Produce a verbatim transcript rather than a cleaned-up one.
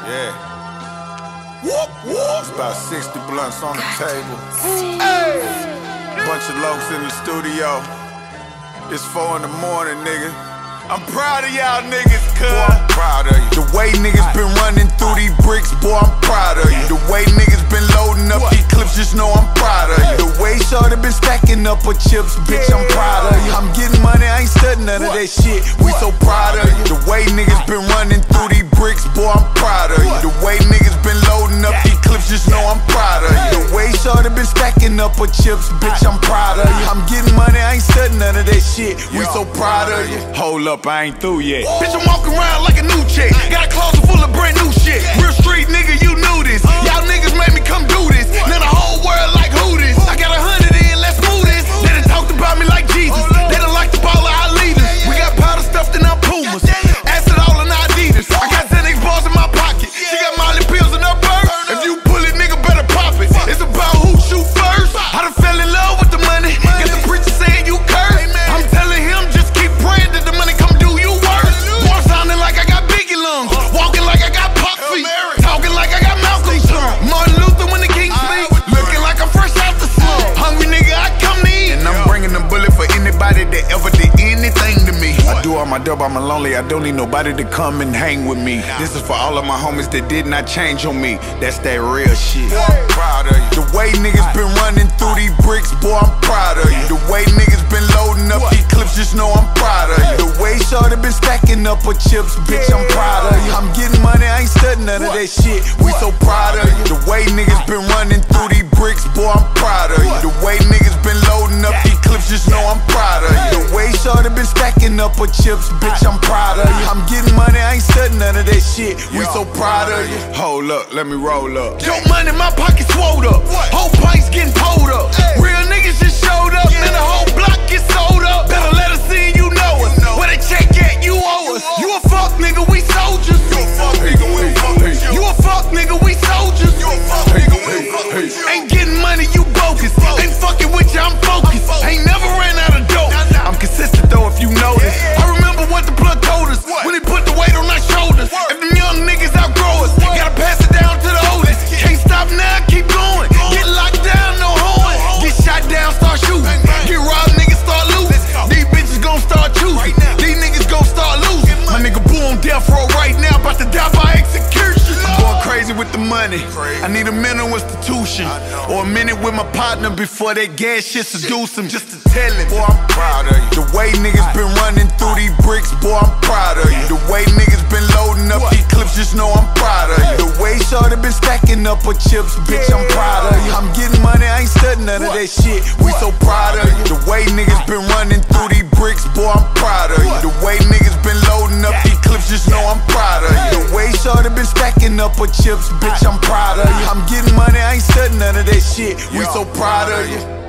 Yeah. Whoop, whoop. It's about sixty blunts on the table. Hey. Bunch of lokes in the studio. It's four in the morning, nigga. I'm proud of y'all niggas, cuz. Boy, I'm proud of you. The way niggas been running through these bricks, boy, I'm proud of you. The way niggas been loading up these clips, just know I'm proud of you. The way shorty been stacking up her chips, bitch, I'm proud of you. I'm getting money, I ain't studying none of that shit. We so proud of you. The way niggas been running through these bricks, boy, I'm proud of you. The way niggas been loading up these clips, just know I'm proud of you. The way shorty been stacking up her chips, bitch, I'm proud of you. I'm getting money, I ain't studying none of that shit. We so proud of you. Hold up, I ain't through yet. Bitch, I'm walking around like a new chick. Got a closet full of brand new shit. Real street nigga, you knew this. Y'all niggas made me come do this. Now the whole world like who this? I got a hundred in, let's move this. They done talked about me like Jesus. They done like the ball of our leaders. We got powder stuffed in our Pumas. Acid all in our Adidas. I got Xanax bars in my pocket. She got Molly pills in her purse. If you pull it, nigga, better pop it. It's about who shoot first. I done fell in love with the money. Got the preacher saying you curse. I'm telling him just keep praying that the money come do you worse. Boy, sounding like I got Biggie lungs. Walking like I got Pop feet. Talking like I got Malcolm tongue. Martin Luther when the king speak. Looking like I'm fresh out the slum. Hungry nigga, I come to eat. And I'm bringing the bullet for anybody that ever did anything to me. I do all my dope, I'm lonely. I don't need nobody to come and hang with me. This is for all of my homies that did not change on me. That's that real shit. I'm proud of you. The way niggas been running through these bricks, boy, I'm proud of you. The way niggas been loading up these clips, just know I'm proud of you. The way shorty been stacking up her chips, bitch, I'm proud of you. I'm getting money, I ain't studying none of that shit. We so proud of you. The way niggas been running through these bricks, boy, I'm proud of you. The way niggas been loading up these clips, just know I'm proud of you. The way shorty been stacking up her chips, bitch, I'm proud of you. I'm getting money, I ain't studying none of that shit. We so proud of you. Hold up, let me roll up. Yo, money, my pocket swole up. Whole pints getting pulled up. Real niggas just showed up, and the whole block get sold up. Better let us see you know us. Where they check at, you owe us. You a fuck nigga, we soldiers. You a fuck nigga, we soldiers. You a fuck nigga, we soldiers. You a fuck nigga, we soldiers. Ain't getting money, you bogus. Ain't fucking with you, I'm focused. Ain't never ran out of dope. I'm consistent though, if you notice. I remember what the plug told us when he put the weight on our shoulders. If them young niggas outgrow us, gotta pass it down to the oldest. Can't stop now, keep going. Get locked down, no horn. Get shot down, start shooting. Get robbed, niggas start losing. These bitches gon' start choosing. These niggas gon' start losing. My nigga Boo on death row right now, about to die by execution. I'm going crazy with the money. I need a mental institution or a minute with my partner before that gas shit seduce him. Just to tell him, boy, I'm proud of you. The way niggas been running through these bricks, boy, I'm proud of you. The way niggas been loading up these clips, just know I'm proud of you. The way shorty been stacking up her chips, bitch, I'm proud of you. I'm getting money, I ain't studying none of that shit. We so proud of you. The way niggas been running through these bricks, boy, I'm proud of you. The way niggas been loading up these clips, just know I'm proud of you. The way shorty been stacking up her chips, bitch, I'm proud of you. I'm getting money, I ain't studying none of that shit. We so proud of you.